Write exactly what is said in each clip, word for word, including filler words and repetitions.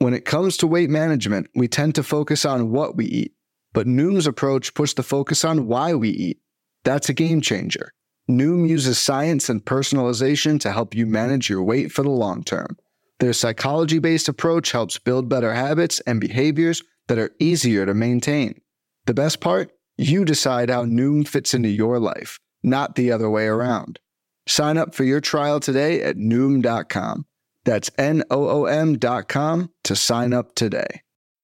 When it comes to weight management, we tend to focus on what we eat, but Noom's approach puts the focus on why we eat. That's a game changer. Noom uses science and personalization to help you manage your weight for the long term. Their psychology-based approach helps build better habits and behaviors that are easier to maintain. The best part? You decide how Noom fits into your life, not the other way around. Sign up for your trial today at Noom dot com. That's N O O M dot com to sign up today.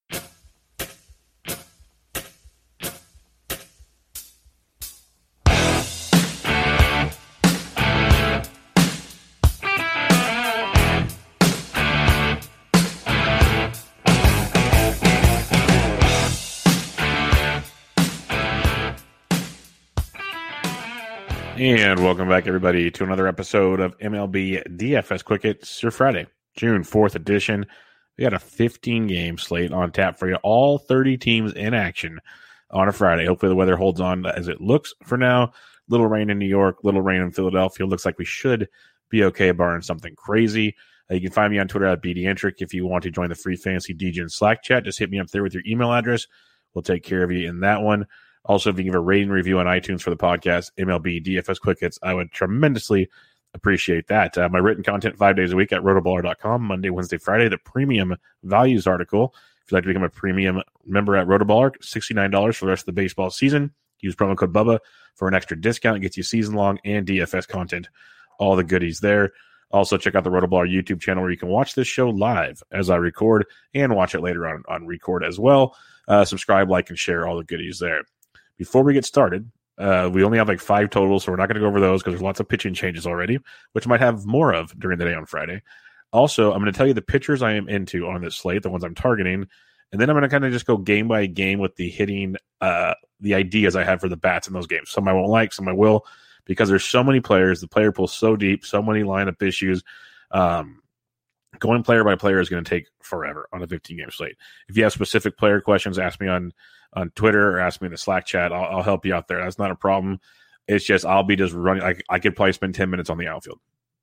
And welcome back, everybody, to another episode of M L B D F S Quick Hits, your Friday, June fourth edition. We got a fifteen-game slate on tap for you, all thirty teams in action on a Friday. Hopefully the weather holds on as it looks for now. Little rain in New York, little rain in Philadelphia. Looks like we should be okay, barring something crazy. Uh, you can find me on Twitter at BDentric. If you want to join the free Fantasy D J Slack chat, just hit me up there with your email address. We'll take care of you in that one. Also, if you give a rating review on iTunes for the podcast, M L B D F S Quick Hits, I would tremendously appreciate that. Uh, my written content five days a week at rotoballer dot com, Monday, Wednesday, Friday, the premium values article. If you'd like to become a premium member at Rotoballer, sixty-nine dollars for the rest of the baseball season. Use promo code Bubba for an extra discount. It gets you season-long and D F S content. All the goodies there. Also, check out the Rotoballer YouTube channel where you can watch this show live as I record and watch it later on on record as well. Uh, subscribe, like, and share all the goodies there. Before we get started, uh, we only have like five totals, so we're not going to go over those because there's lots of pitching changes already, which might have more of during the day on Friday. Also, I'm going to tell you the pitchers I am into on this slate, the ones I'm targeting, and then I'm going to kind of just go game by game with the hitting, uh, the ideas I have for the bats in those games. Some I won't like, some I will, because there's so many players. The player pool's so deep, so many lineup issues. Um, going player by player is going to take forever on a fifteen-game slate. If you have specific player questions, ask me on on Twitter or ask me in the Slack chat. I'll, I'll help you out there. That's not a problem. It's just I'll be just running. I, I could probably spend ten minutes on the outfield.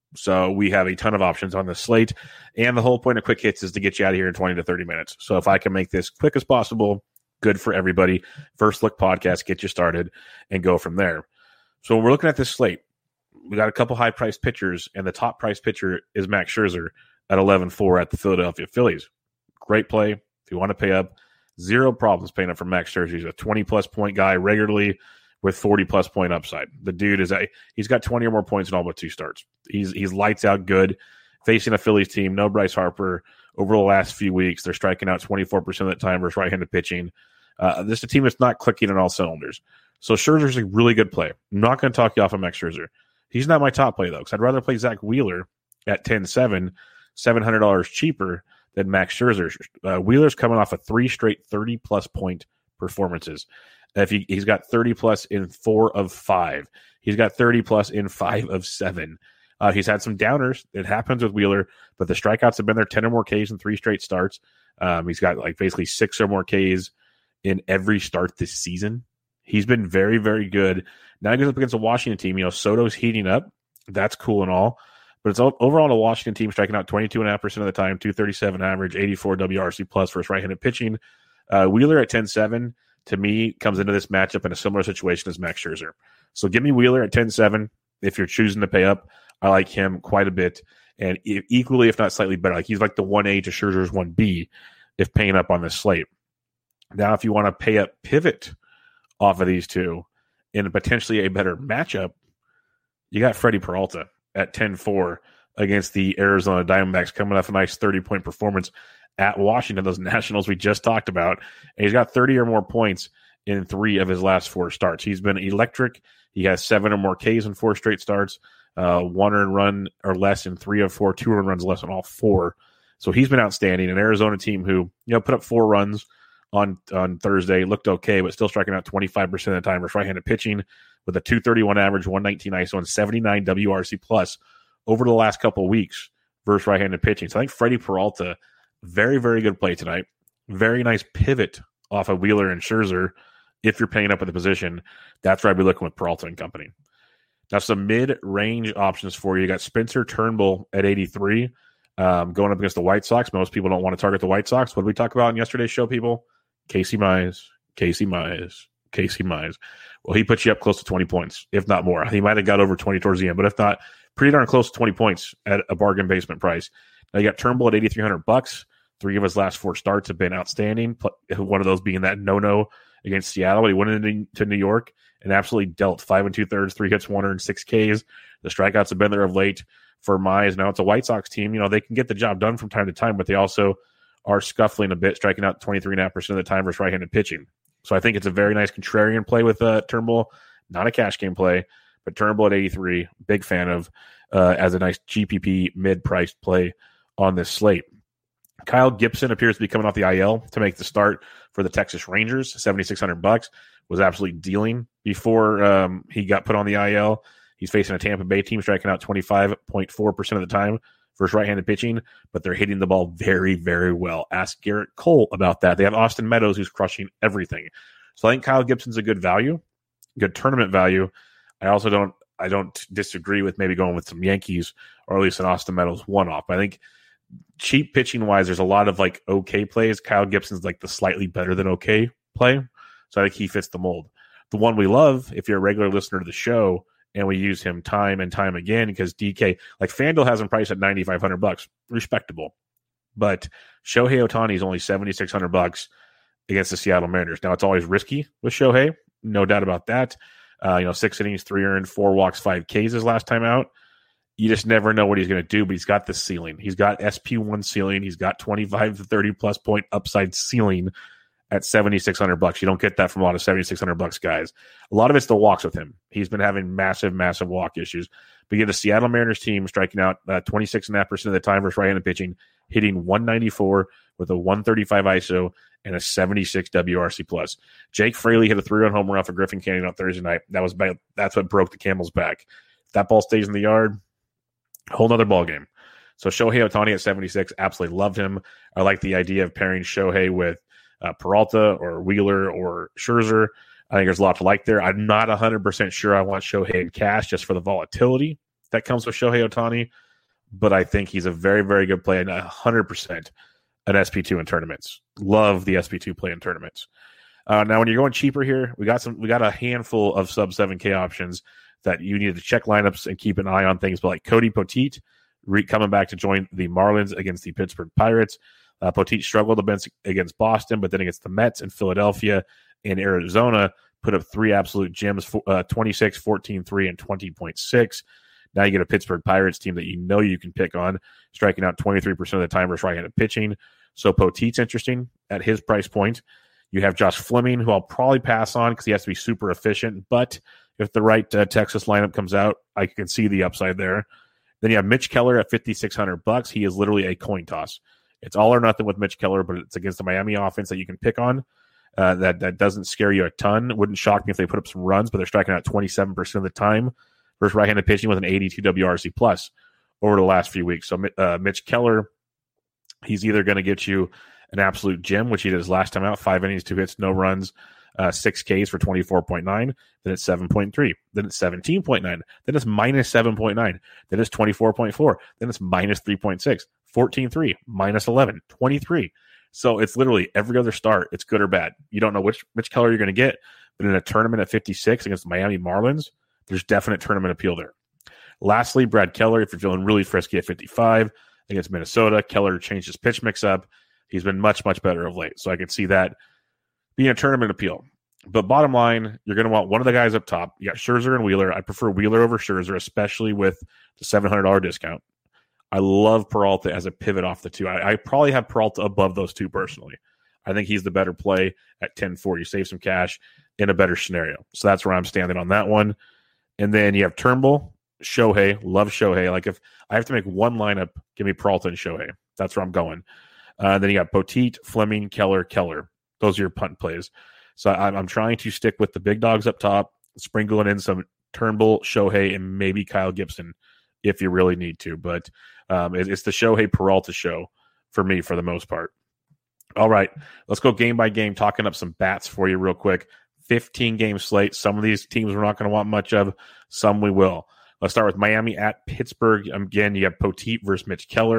So we have a ton of options on this slate. And the whole point of Quick Hits is to get you out of here in twenty to thirty minutes. So if I can make this quick as possible, good for everybody. First Look podcast, get you started and go from there. So when we're looking at this slate, we got a couple high-priced pitchers, and the top-priced pitcher is Max Scherzer at eleven four at the Philadelphia Phillies. Great play. If you want to pay up, zero problems paying up for Max Scherzer. He's a twenty-plus point guy regularly with forty-plus point upside. The dude is a he's got twenty or more points in all but two starts. He's he's lights out good. Facing a Phillies team, no Bryce Harper over the last few weeks. They're striking out twenty-four percent of the time versus right-handed pitching. Uh, this is a team that's not clicking on all cylinders. So Scherzer's a really good play. I'm not going to talk you off of Max Scherzer. He's not my top play, though, because I'd rather play Zach Wheeler at ten seven, seven hundred dollars cheaper than Max Scherzer. Uh, Wheeler's coming off of three straight thirty-plus point performances. If he, he's got thirty-plus in four of five. He's got thirty-plus in five of seven. Uh, he's had some downers. It happens with Wheeler, but the strikeouts have been there, ten or more Ks in three straight starts. Um, he's got like basically six or more Ks in every start this season. He's been very, very good. Now he goes up against a Washington team. You know, Soto's heating up. That's cool and all. But it's overall a Washington team striking out twenty-two point five percent of the time, two thirty-seven average, eighty-four W R C plus versus right-handed pitching. Uh, Wheeler at ten seven, to me, comes into this matchup in a similar situation as Max Scherzer. So give me Wheeler at ten seven if you're choosing to pay up. I like him quite a bit. And equally, if not slightly better, like he's like the one A to Scherzer's one B if paying up on this slate. Now, if you want to pay up pivot off of these two in potentially a better matchup, you got Freddie Peralta at ten four against the Arizona Diamondbacks, coming off a nice thirty-point performance at Washington, those Nationals we just talked about. And he's got thirty or more points in three of his last four starts. He's been electric. He has seven or more Ks in four straight starts, uh, one earned run or less in three of four, two earned runs less in all four. So he's been outstanding. An Arizona team who, you know, put up four runs on on Thursday, looked okay, but still striking out twenty-five percent of the time versus right-handed pitching with a two thirty-one average, one nineteen I S O, and seventy-nine W R C plus over the last couple of weeks versus right-handed pitching. So I think Freddie Peralta, very, very good play tonight. Very nice pivot off of Wheeler and Scherzer. If you're paying up at the position, that's where I'd be looking with Peralta and company. Now, some mid-range options for you. You got Spencer Turnbull at eighty-three. Um, going up against the White Sox, most people don't want to target the White Sox. What did we talk about in yesterday's show, people? Casey Mize, Casey Mize, Casey Mize. Well, he put you up close to twenty points, if not more. He might have got over twenty towards the end, but if not, pretty darn close to twenty points at a bargain basement price. Now you got Turnbull at eighty-three hundred bucks. Three of his last four starts have been outstanding. One of those being that no-no against Seattle. He went into New York and absolutely dealt five and two thirds, three hits, one hundred six Ks. The strikeouts have been there of late for Mize. Now it's a White Sox team. You know, they can get the job done from time to time, but they also are scuffling a bit, striking out twenty-three point five percent of the time versus right-handed pitching. So I think it's a very nice contrarian play with uh, Turnbull. Not a cash game play, but Turnbull at eighty-three, big fan of uh, as a nice G P P mid-priced play on this slate. Kyle Gibson appears to be coming off the I L to make the start for the Texas Rangers. seventy-six hundred bucks, was absolutely dealing before um, he got put on the I L. He's facing a Tampa Bay team striking out twenty-five point four percent of the time versus right-handed pitching, but they're hitting the ball very, very well. Ask Garrett Cole about that. They have Austin Meadows, who's crushing everything. So I think Kyle Gibson's a good value, good tournament value. I also don't I don't disagree with maybe going with some Yankees or at least an Austin Meadows one-off. I think cheap pitching-wise, there's a lot of like okay plays. Kyle Gibson's like the slightly better than okay play. So I think he fits the mold. The one we love, if you're a regular listener to the show, and we use him time and time again because D K, like FanDuel has him priced at ninety-five hundred bucks, respectable. But Shohei Ohtani is only seventy-six hundred bucks against the Seattle Mariners. Now it's always risky with Shohei, no doubt about that. Uh, you know, six innings, three earned, four walks, five Ks his last time out. You just never know what he's going to do, but he's got this ceiling. He's got S P one ceiling. He's got twenty-five to thirty plus point upside ceiling at seventy-six hundred bucks. You don't get that from a lot of seventy-six hundred bucks guys. A lot of it's the walks with him. He's been having massive, massive walk issues. But you get the Seattle Mariners team striking out uh, twenty-six point five percent of the time versus right-handed pitching, hitting one ninety-four with a one thirty-five I S O and a seventy-six W R C plus. Jake Fraley hit a three-run home run for Griffin Canyon on Thursday night. That was by, that's what broke the camel's back. If that ball stays in the yard, whole nother ball game. So Shohei Ohtani at seventy-six, absolutely loved him. I like the idea of pairing Shohei with uh, Peralta or Wheeler or Scherzer. I think there's a lot to like there. I'm not one hundred percent sure I want Shohei in cash just for the volatility that comes with Shohei Ohtani, but I think he's a very, very good play and one hundred percent an S P two in tournaments. Love the S P two play in tournaments. Uh, now, when you're going cheaper here, we got some. We got a handful of sub seven K options that you need to check lineups and keep an eye on things, but like Cody Poteet re- coming back to join the Marlins against the Pittsburgh Pirates. Uh, Poteet struggled a bit against Boston, but then against the Mets and Philadelphia and Arizona, put up three absolute gems, uh, twenty-six, fourteen, three, and twenty point six. Now you get a Pittsburgh Pirates team that you know you can pick on, striking out twenty-three percent of the time versus right-handed pitching. So Poteet's interesting at his price point. You have Josh Fleming, who I'll probably pass on because he has to be super efficient, but if the right uh, Texas lineup comes out, I can see the upside there. Then you have Mitch Keller at fifty-six hundred bucks. He is literally a coin toss. It's all or nothing with Mitch Keller, but it's against the Miami offense that you can pick on. Uh, that that doesn't scare you a ton. It wouldn't shock me if they put up some runs, but they're striking out twenty-seven percent of the time versus right-handed pitching with an eighty-two W R C plus over the last few weeks. So uh, Mitch Keller, he's either going to get you an absolute gem, which he did his last time out, five innings, two hits, no runs, uh, six Ks for twenty-four point nine. Then it's seven point three. Then it's seventeen point nine. Then it's minus seven point nine. Then it's twenty-four point four. Then it's minus three point six. fourteen point three, minus eleven, twenty-three. So it's literally every other start, it's good or bad. You don't know which which color you're going to get, but in a tournament at fifty-six against the Miami Marlins, there's definite tournament appeal there. Lastly, Brad Keller, if you're feeling really frisky at fifty-five against Minnesota, Keller changed his pitch mix-up. He's been much, much better of late. So I can see that being a tournament appeal. But bottom line, you're going to want one of the guys up top. You got Scherzer and Wheeler. I prefer Wheeler over Scherzer, especially with the seven hundred dollars discount. I love Peralta as a pivot off the two. I, I probably have Peralta above those two personally. I think he's the better play at ten forty. Save some cash in a better scenario. So that's where I'm standing on that one. And then you have Turnbull, Shohei. Love Shohei. Like if I have to make one lineup, give me Peralta and Shohei. That's where I'm going. Uh, then you got Poteet, Fleming, Keller, Keller. Those are your punt plays. So I'm, I'm trying to stick with the big dogs up top, sprinkling in some Turnbull, Shohei, and maybe Kyle Gibson if you really need to. But um, it, it's the Shohei Peralta show for me for the most part. All right, let's go game by game, talking up some bats for you real quick. fifteen game slate. Some of these teams we're not going to want much of. Some we will. Let's start with Miami at Pittsburgh. Again, you have Poteet versus Mitch Keller.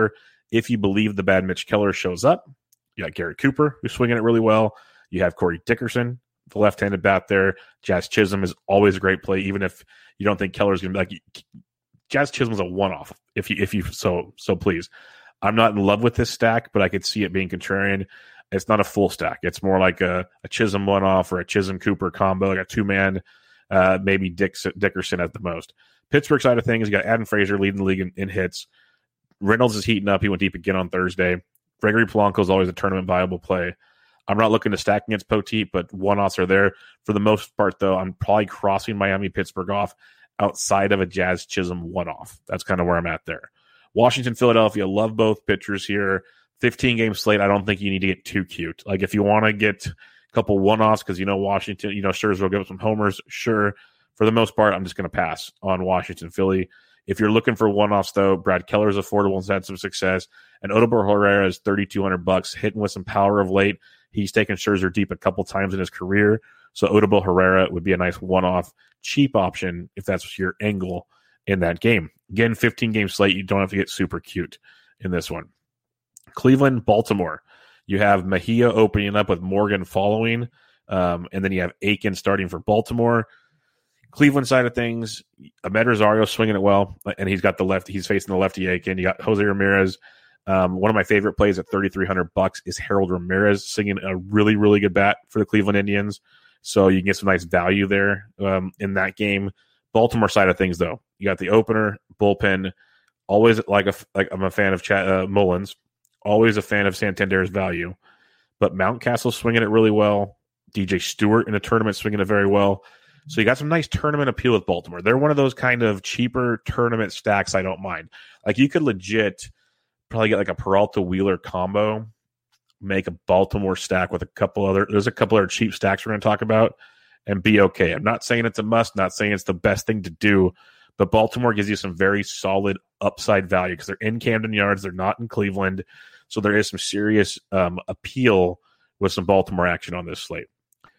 If you believe the bad Mitch Keller shows up, you got Garrett Cooper, who's swinging it really well. You have Corey Dickerson, the left-handed bat there. Jazz Chisholm is always a great play, even if you don't think Keller's going to be like Jazz Chisholm's a one-off. If you if you so so please, I'm not in love with this stack, but I could see it being contrarian. It's not a full stack. It's more like a, a Chisholm one-off or a Chisholm Cooper combo, like a two-man, uh, maybe Dixon, Dickerson at the most. Pittsburgh side of things, you got Adam Frazier leading the league in, in hits. Reynolds is heating up. He went deep again on Thursday. Gregory Polanco is always a tournament viable play. I'm not looking to stack against Poteet, but one-offs are there. For the most part, though, I'm probably crossing Miami-Pittsburgh off outside of a Jazz Chisholm one-off. That's kind of where I'm at there. Washington, Philadelphia, love both pitchers here. fifteen-game slate, I don't think you need to get too cute. Like, if you want to get a couple one-offs because you know Washington, you know Scherzer will give up some homers, sure. For the most part, I'm just going to pass on Washington, Philly. If you're looking for one-offs, though, Brad Keller's affordable and had some success. And Odubel Herrera is thirty-two hundred bucks, hitting with some power of late. He's taken Scherzer deep a couple times in his career. So Odubel Herrera would be a nice one-off, cheap option if that's your angle in that game. Again, fifteen-game slate. You don't have to get super cute in this one. Cleveland, Baltimore. You have Mejia opening up with Morgan following, um, and then you have Aiken starting for Baltimore. Cleveland side of things, Ahmed Rosario swinging it well, and he's got the left. He's facing the lefty Aiken. You got Jose Ramirez. Um, one of my favorite plays at thirty-three hundred bucks is Harold Ramirez singing a really, really good bat for the Cleveland Indians. So you can get some nice value there um, in that game. Baltimore side of things, though, you got the opener, bullpen. Always like a like I'm a fan of Chad, uh, Mullins. Always a fan of Santander's value, but Mountcastle swinging it really well. D J Stewart in a tournament swinging it very well. So you got some nice tournament appeal with Baltimore. They're one of those kind of cheaper tournament stacks I don't mind. Like you could legit probably get like a Peralta Wheeler combo, make a Baltimore stack with a couple other. There's a couple other cheap stacks we're going to talk about and be okay. I'm not saying it's a must, not saying it's the best thing to do, but Baltimore gives you some very solid upside value because they're in Camden Yards. They're not in Cleveland. So there is some serious um, appeal with some Baltimore action on this slate.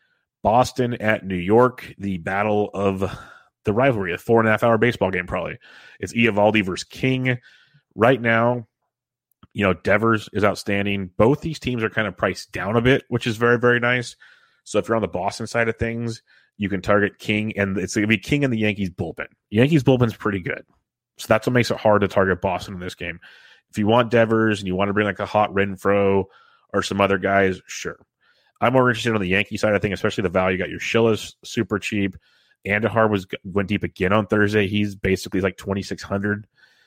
Boston at New York, the battle of the rivalry, a four and a half hour baseball game probably. It's Eovaldi versus King. Right now, you know, Devers is outstanding. Both these teams are kind of priced down a bit, which is very, very nice. So if you're on the Boston side of things, you can target King, and it's going to be King and the Yankees bullpen. Yankees bullpen's pretty good. So that's what makes it hard to target Boston in this game. If you want Devers and you want to bring like a hot Renfroe or some other guys, sure. I'm more interested on the Yankee side of thing, especially the value. You got your Schiller's super cheap. Andahar was went deep again on Thursday. He's basically like twenty-six hundred.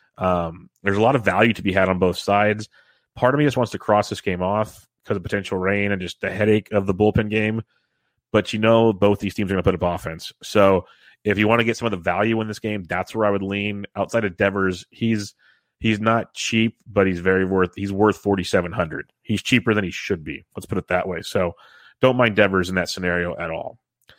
Um, there's a lot of value to be had on both sides. Part of me just wants to cross this game off because of potential rain and just the headache of the bullpen game. But you know, both these teams are going to put up offense. So if you want to get some of the value in this game, that's where I would lean. Outside of Devers, he's he's not cheap, but he's very worth. He's worth forty-seven hundred. He's cheaper than he should be. Let's put it that way. So don't mind Devers in that scenario at all.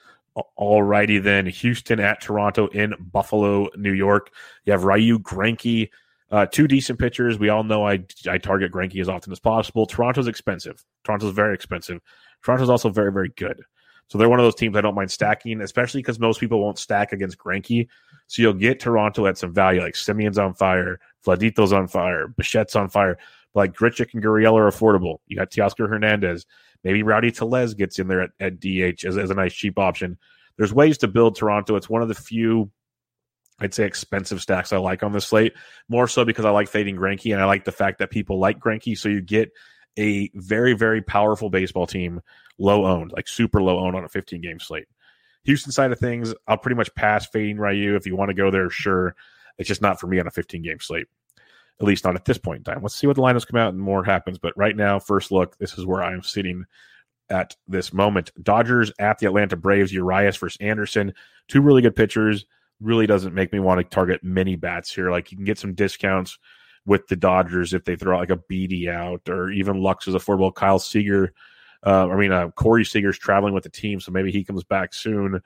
All righty then. Houston at Toronto in Buffalo, New York. You have Ryu, Greinke, uh, two decent pitchers. We all know I I target Greinke as often as possible. Toronto's expensive. Toronto's very expensive. Toronto's also very, very good. So they're one of those teams I don't mind stacking, especially because most people won't stack against Greinke. So you'll get Toronto at some value, like Simeon's on fire, Vladito's on fire, Bichette's on fire. But like Grichuk and Gurriel are affordable. You got Teoscar Hernandez. Maybe Rowdy Tellez gets in there at, at D H as, as a nice cheap option. There's ways to build Toronto. It's one of the few, I'd say, expensive stacks I like on this slate, more so because I like fading Greinke, and I like the fact that people like Greinke, so you get a very, very powerful baseball team, low-owned, like super low-owned on a fifteen-game slate. Houston side of things, I'll pretty much pass fading Ryu. If you want to go there, sure. It's just not for me on a fifteen-game slate, at least not at this point in time. Let's see what the lineups come out and more happens. But right now, first look, this is where I'm sitting at this moment. Dodgers at the Atlanta Braves, Urias versus Anderson. Two really good pitchers. Really doesn't make me want to target many bats here. Like you can get some discounts with the Dodgers if they throw out like a Beatty out, or even Lux is affordable. Kyle Seager, uh, I mean, uh, Corey Seager's traveling with the team, so maybe he comes back soon.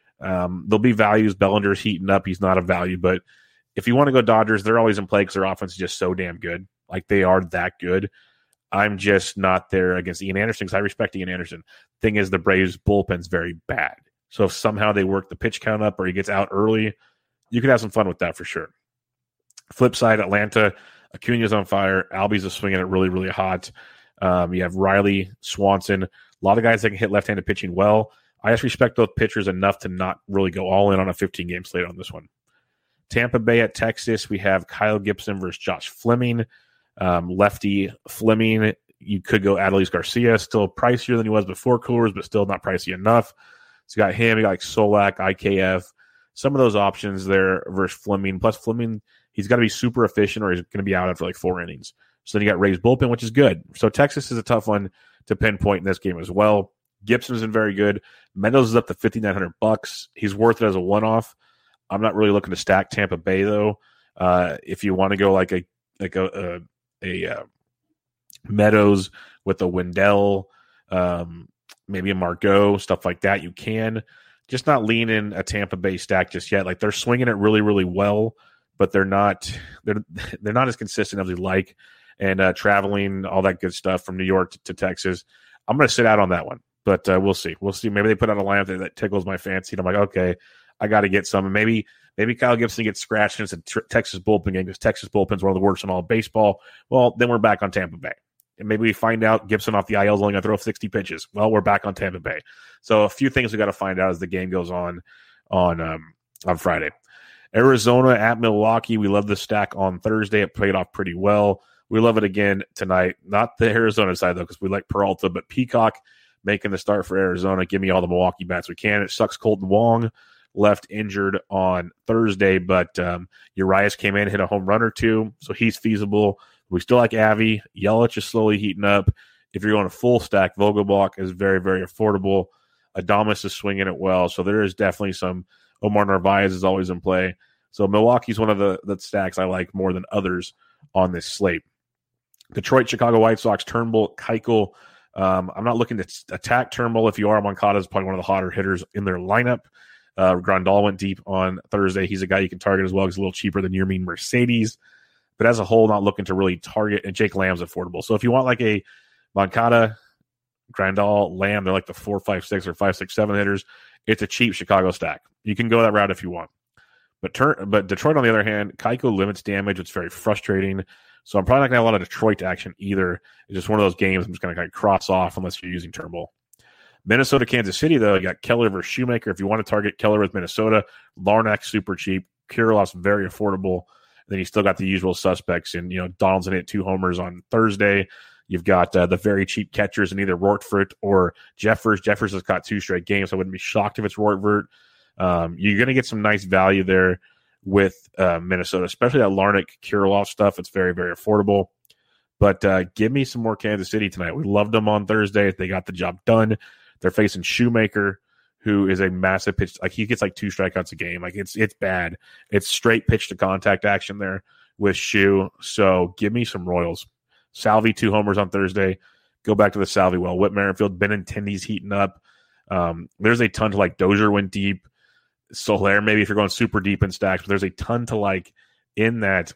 Um, there'll be values. Bellinger's heating up. He's not a value, but if you want to go Dodgers, they're always in play because their offense is just so damn good. Like they are that good. I'm just not there against Ian Anderson because I respect Ian Anderson. Thing is, the Braves bullpen's very bad. So if somehow they work the pitch count up or he gets out early, you could have some fun with that for sure. Flip side, Atlanta Acuna's on fire. Albie's just swinging it really, really hot. Um, you have Riley, Swanson, a lot of guys that can hit left-handed pitching well. I just respect those pitchers enough to not really go all in on a fifteen-game slate on this one. Tampa Bay at Texas, we have Kyle Gibson versus Josh Fleming. Um, lefty Fleming, you could go Adolis Garcia, still pricier than he was before Coors, but still not pricey enough. So you got him, you got like Solak, I K F, some of those options there versus Fleming. Plus Fleming, he's got to be super efficient or he's going to be out after like four innings. So then you got Ray's bullpen, which is good. So Texas is a tough one to pinpoint in this game as well. Gibson isn't very good. Mendoza is up to fifty-nine hundred bucks. He's worth it as a one-off. I'm not really looking to stack Tampa Bay though. Uh, if you want to go like a like a a, a uh, Meadows with a Wendell, um, maybe a Margot, stuff like that, you can. Just not lean in a Tampa Bay stack just yet. Like they're swinging it really, really well, but they're not they're they're not as consistent as we like. And uh, traveling, all that good stuff from New York to, to Texas, I'm going to sit out on that one. But uh, we'll see. We'll see. Maybe they put out a lineup that, that tickles my fancy. And I'm like, okay, I got to get some. And maybe maybe Kyle Gibson gets scratched and it's a tr- Texas bullpen game because Texas bullpen's one of the worst in all of baseball. Well, then we're back on Tampa Bay. And maybe we find out Gibson off the I L is only going to throw sixty pitches. Well, we're back on Tampa Bay. So a few things we got to find out as the game goes on on um, on Friday. Arizona at Milwaukee. We love the stack on Thursday. It played off pretty well. We love it again tonight. Not the Arizona side, though, because we like Peralta, but Peacock making the start for Arizona. Give me all the Milwaukee bats we can. It sucks Colton Wong left injured on Thursday, but um, Urias came in, hit a home run or two, so he's feasible. We still like Avi. Yelich is slowly heating up. If you're going a full stack, Vogelbach is very, very affordable. Adames is swinging it well, so there is definitely some. Omar Narvaez is always in play. So Milwaukee's one of the, the stacks I like more than others on this slate. Detroit, Chicago White Sox, Turnbull, Keuchel. Um, I'm not looking to attack Turnbull. If you are, Moncada is probably one of the hotter hitters in their lineup. Uh, Grandal went deep on Thursday. He's a guy you can target as well. He's a little cheaper than Yermin Mercedes. But as a whole, not looking to really target. And Jake Lamb's affordable. So if you want like a Moncada, Grandal, Lamb, they're like the four, five, six, or five, six, seven hitters. It's a cheap Chicago stack. You can go that route if you want. But turn, but Detroit, on the other hand, Keuchel limits damage. It's very frustrating. So I'm probably not going to have a lot of Detroit action either. It's just one of those games I'm just going to kind of cross off unless you're using Turnbull. Minnesota, Kansas City, though, you got Keller versus Shoemaker. If you want to target Keller with Minnesota, Larnack, super cheap. Kirilloff's very affordable. And then you still got the usual suspects. And, you know, Donaldson hit two homers on Thursday. You've got uh, the very cheap catchers in either Rortfurt or Jeffers. Jeffers has got two straight games. So I wouldn't be shocked if it's Rortfurt. Um, you're going to get some nice value there with uh, Minnesota, especially that Larnach Kirilloff stuff. It's very, very affordable. But uh, give me some more Kansas City tonight. We loved them on Thursday. They got the job done. They're facing Shoemaker, who is a massive pitch. Like he gets like two strikeouts a game. Like it's it's bad. It's straight pitch to contact action there with Shoe. So give me some Royals. Salvi, two homers on Thursday. Go back to the Salvi well. Whit Merrifield, Benintendi's heating up. Um, there's a ton to like. Dozier went deep. Soler, maybe if you're going super deep in stacks, but there's a ton to like in that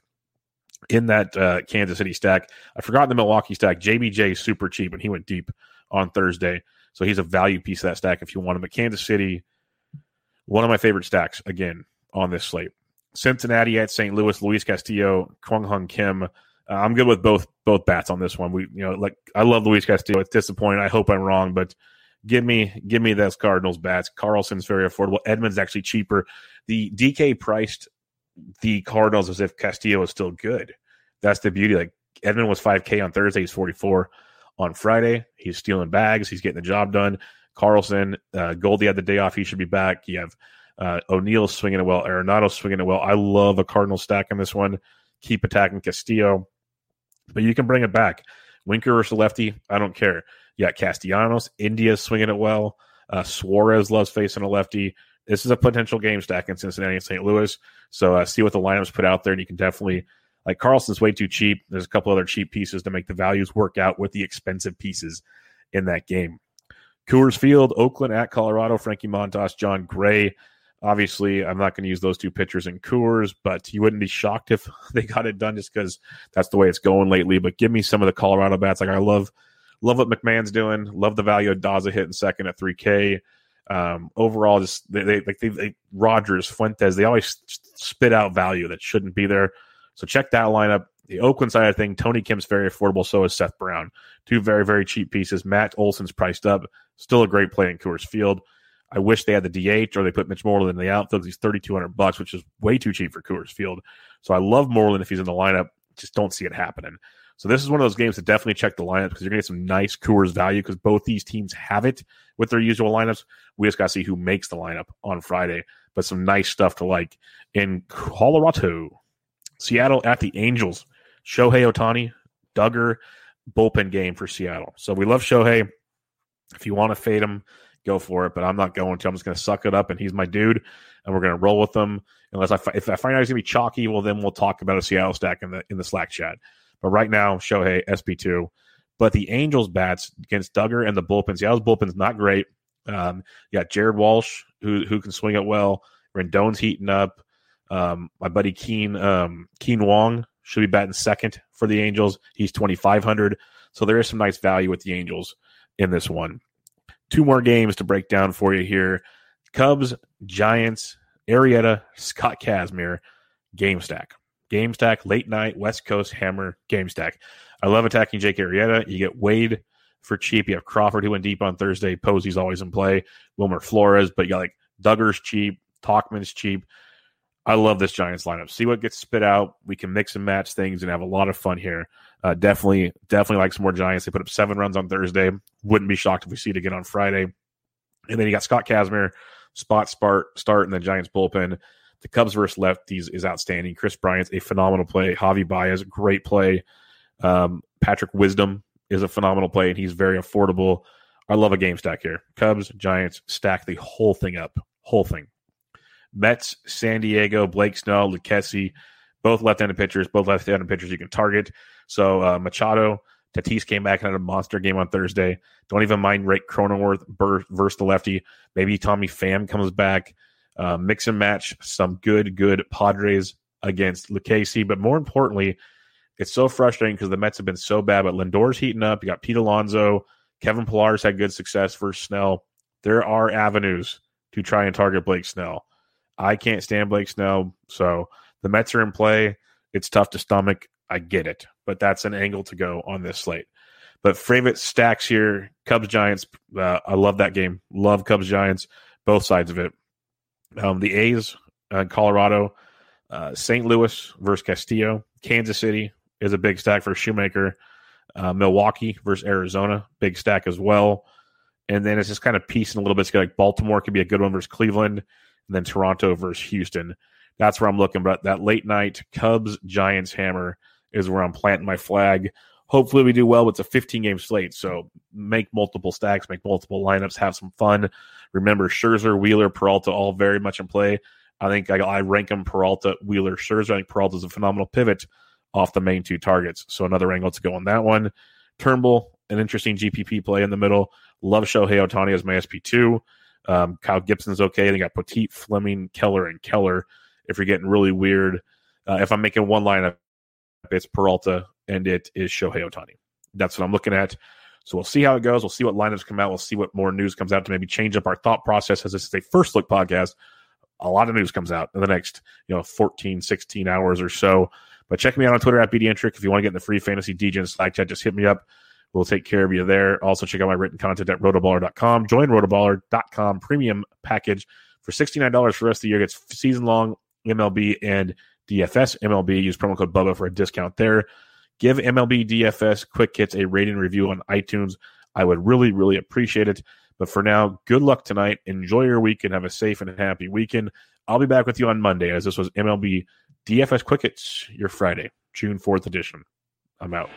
in that uh, Kansas City stack. I forgot the Milwaukee stack. J B J is super cheap, and he went deep on Thursday. So he's a value piece of that stack if you want him. But Kansas City, one of my favorite stacks, again, on this slate. Cincinnati at Saint Louis, Luis Castillo, Kwang Hung Kim. Uh, I'm good with both both bats on this one. We, you know, like I love Luis Castillo. It's disappointing. I hope I'm wrong, but give me give me those Cardinals bats. Carlson's very affordable. Edmonds actually cheaper. The D K priced the Cardinals as if Castillo is still good. That's the beauty. Like Edmund was five K on Thursday. He's forty-four on Friday. He's stealing bags. He's getting the job done. Carlson, uh, Goldie had the day off. He should be back. You have uh, O'Neill swinging it well. Arenado swinging it well. I love a Cardinal stack in this one. Keep attacking Castillo. But you can bring it back. Winker versus lefty, I don't care. You got Castellanos. India's swinging it well. Uh, Suarez loves facing a lefty. This is a potential game stack in Cincinnati and Saint Louis. So uh, see what the lineups put out there, and you can definitely – like Carlson's way too cheap. There's a couple other cheap pieces to make the values work out with the expensive pieces in that game. Coors Field, Oakland at Colorado, Frankie Montas, John Gray. Obviously, I'm not going to use those two pitchers in Coors, but you wouldn't be shocked if they got it done just because that's the way it's going lately. But give me some of the Colorado bats. Like I love love what McMahon's doing. Love the value of Daza hitting second at three K. Um, overall, just they, they like they, they Rogers, Fuentes, they always spit out value that shouldn't be there. So check that lineup. The Oakland side of thing, Tony Kim's very affordable, so is Seth Brown. Two very, very cheap pieces. Matt Olson's priced up. Still a great play in Coors Field. I wish they had the D H or they put Mitch Moreland in the outfield. He's thirty-two hundred bucks, which is way too cheap for Coors Field. So I love Moreland if he's in the lineup. Just don't see it happening. So this is one of those games to definitely check the lineup because you're going to get some nice Coors value because both these teams have it with their usual lineups. We just got to see who makes the lineup on Friday. But some nice stuff to like in Colorado. Seattle at the Angels. Shohei Ohtani, Duggar, bullpen game for Seattle. So we love Shohei. If you want to fade him, go for it. But I'm not going to. I'm just going to suck it up, and he's my dude, and we're going to roll with him. Unless I fi- if I find out he's going to be chalky, well, then we'll talk about a Seattle stack in the in the Slack chat. But right now, Shohei, S P two. But the Angels bats against Duggar and the bullpen. Seattle's bullpen's not great. Um, you got Jared Walsh, who who can swing it well. Rendon's heating up. Um, my buddy Keen um, Keen Wong should be batting second for the Angels. He's twenty-five hundred. So there is some nice value with the Angels in this one. Two more games to break down for you here. Cubs, Giants, Arrieta, Scott Kazmir, game stack. Game stack, late night, West Coast hammer, game stack. I love attacking Jake Arrieta. You get Wade for cheap. You have Crawford, who went deep on Thursday. Posey's always in play. Wilmer Flores, but you got like Duggar's cheap. Talkman's cheap. I love this Giants lineup. See what gets spit out. We can mix and match things and have a lot of fun here. Uh, definitely, definitely like some more Giants. They put up seven runs on Thursday. Wouldn't be shocked if we see it again on Friday. And then you got Scott Kazmir, spot start, start in the Giants bullpen. The Cubs versus lefties is outstanding. Chris Bryant's a phenomenal play. Javi Baez, great play. Um, Patrick Wisdom is a phenomenal play, and he's very affordable. I love a game stack here. Cubs, Giants, stack the whole thing up. Whole thing. Mets, San Diego, Blake Snell, Lucchesi, both left-handed pitchers, both left-handed pitchers you can target. So uh, Machado, Tatis came back and had a monster game on Thursday. Don't even mind Rick Cronenworth versus the lefty. Maybe Tommy Pham comes back. Uh, mix and match some good, good Padres against Lucchesi. But more importantly, it's so frustrating because the Mets have been so bad, but Lindor's heating up. You got Pete Alonso. Kevin Pillar's had good success versus Snell. There are avenues to try and target Blake Snell. I can't stand Blake Snell, so the Mets are in play. It's tough to stomach. I get it, but that's an angle to go on this slate. But favorite stacks here, Cubs Giants. Uh, I love that game. Love Cubs Giants, both sides of it. Um, the A's, uh, Colorado, uh, Saint Louis versus Castillo. Kansas City is a big stack for Shoemaker. Uh, Milwaukee versus Arizona, big stack as well. And then it's just kind of piecing a little bit. It's like Baltimore could be a good one versus Cleveland, and then Toronto versus Houston. That's where I'm looking. But that late night Cubs Giants hammer is where I'm planting my flag. Hopefully we do well. It's a fifteen-game slate, so make multiple stacks, make multiple lineups, have some fun. Remember, Scherzer, Wheeler, Peralta, all very much in play. I think I, I rank them Peralta, Wheeler, Scherzer. I think Peralta is a phenomenal pivot off the main two targets. So another angle to go on that one. Turnbull, an interesting G P P play in the middle. Love Shohei Ohtani as my S P two. Um, Kyle Gibson's okay. They got Poteet, Fleming, Keller, and Keller. If you're getting really weird, uh, if I'm making one lineup, it's Peralta, and it is Shohei Ohtani. That's what I'm looking at. So we'll see how it goes. We'll see what lineups come out. We'll see what more news comes out to maybe change up our thought process, as this is a first look podcast. A lot of news comes out in the next, you know, fourteen, sixteen hours or so. But check me out on Twitter at BDentric. If you want to get in the free fantasy D J and Slack chat, just hit me up. We'll take care of you there. Also, check out my written content at rotoballer dot com. Join rotoballer dot com premium package for sixty-nine dollars for the rest of the year. Gets season-long M L B and D F S M L B. Use promo code Bubba for a discount there. Give M L B D F S Quick Hits a rating and review on iTunes. I would really, really appreciate it. But for now, good luck tonight. Enjoy your week and have a safe and happy weekend. I'll be back with you on Monday, as this was M L B D F S Quick Hits, your Friday, June fourth edition. I'm out.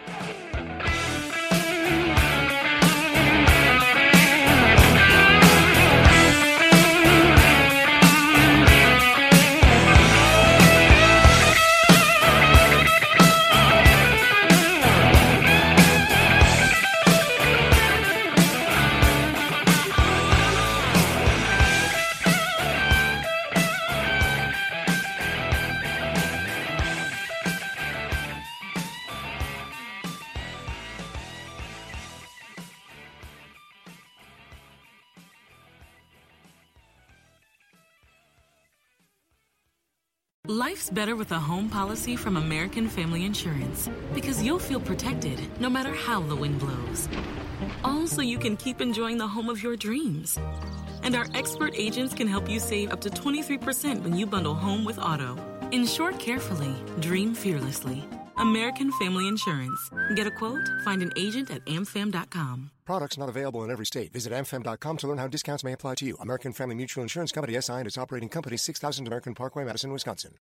Life's better with a home policy from American Family Insurance because you'll feel protected no matter how the wind blows. All so you can keep enjoying the home of your dreams. And our expert agents can help you save up to twenty-three percent when you bundle home with auto. Insure carefully, dream fearlessly. American Family Insurance. Get a quote, find an agent at a m fam dot com. Products not available in every state. Visit a m fam dot com to learn how discounts may apply to you. American Family Mutual Insurance Company, S I and its operating company, six thousand American Parkway, Madison, Wisconsin.